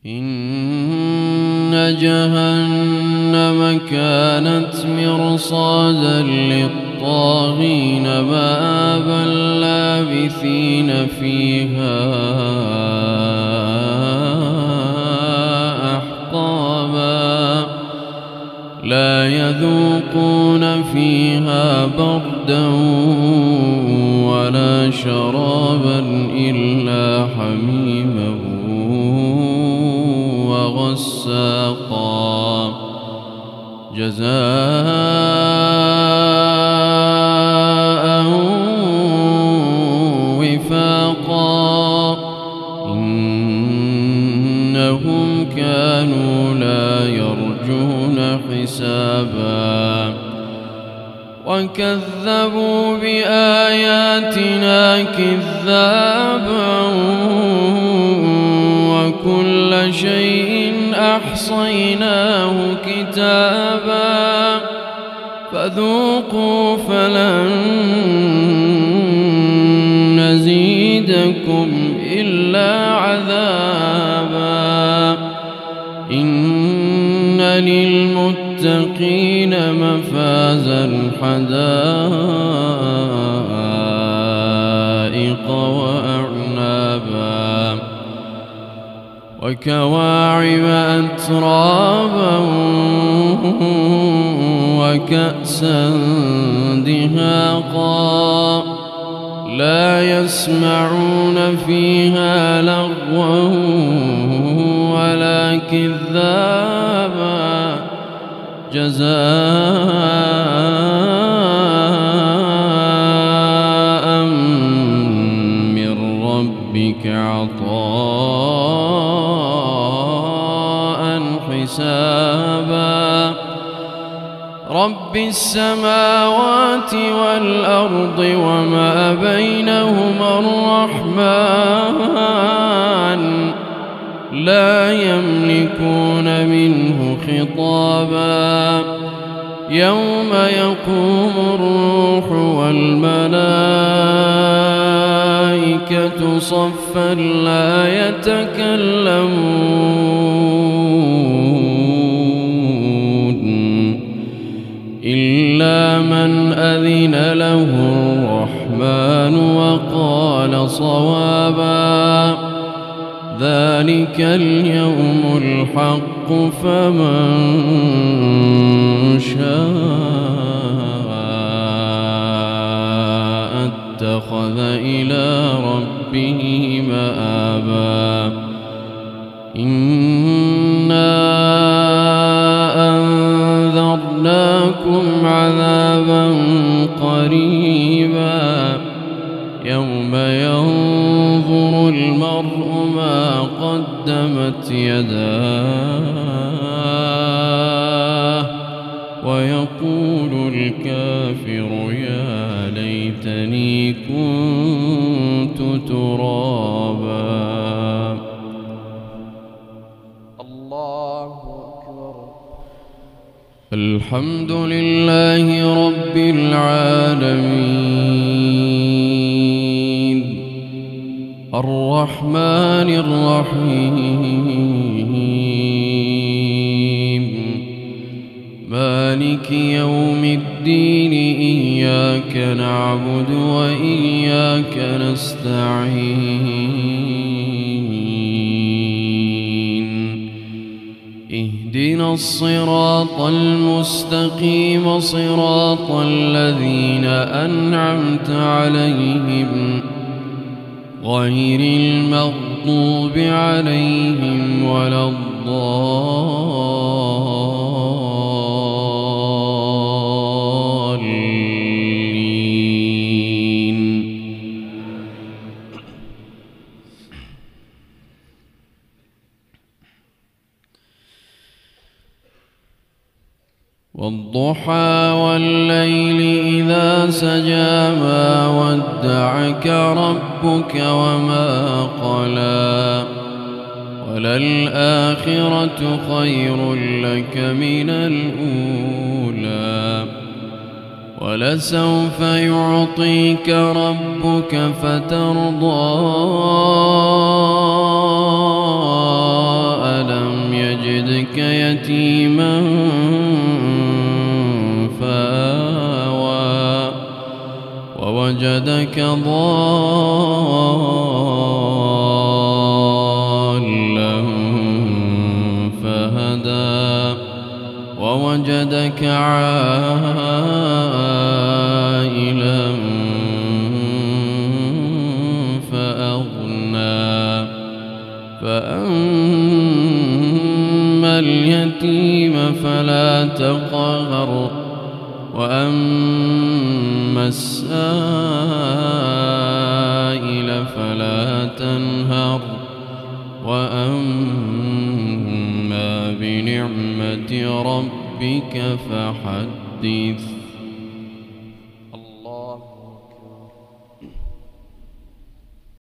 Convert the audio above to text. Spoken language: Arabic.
إن جهنم كانت مرصادا للطاغين مآبا لابثين فيها أحقابا لا يذوقون فيها بردا ولا شرابا إلا حميما وغساقا جزاء وفاقا إنهم كانوا لا يرجون حسابا وكذبوا بآياتنا كذابا وكل شيء أحصيناه كتابا فذوقوا فلن نزيدكم إلا عذابا إن للمتقين مفازا حدائق وأعنابا وكواعب أترابا وكأسا دهاقا لا يسمعون فيها لغوا ولا كذابا جزاء من ربك عطاء حسابا رب السماوات والأرض وما بينهما الرحمن لا يملكون منه خطابا يوم يقوم الروح والملائكة صفا لا يتكلمون إلا من أذن له الرحمن وقال صوابا ذلك اليوم الحق فمن شاء اتخذ إلى ربه مآبا إنا أنذرناكم عذابا قريبا يوم ينظر المرء ما قدمت يداه ويقول الكافر يا ليتني كنت ترابا الله أكبر الحمد لله رب العالمين الرحمن الرحيم مالك يوم الدين إياك نعبد وإياك نستعين اهدنا الصراط المستقيم صراط الذين أنعمت عليهم غير المغضوب عليهم ولا الضالين والضحى والليل إذا سجى ما ودعك ربك وما قلى وللآخرة خير لك من الأولى ولسوف يعطيك ربك فترضى وجدك ضالا فهدى ووجدك عائلا فأغنى فأما اليتيم فلا تقهر وأما السائل فلا تنهر وأما بنعمة ربك فحدث.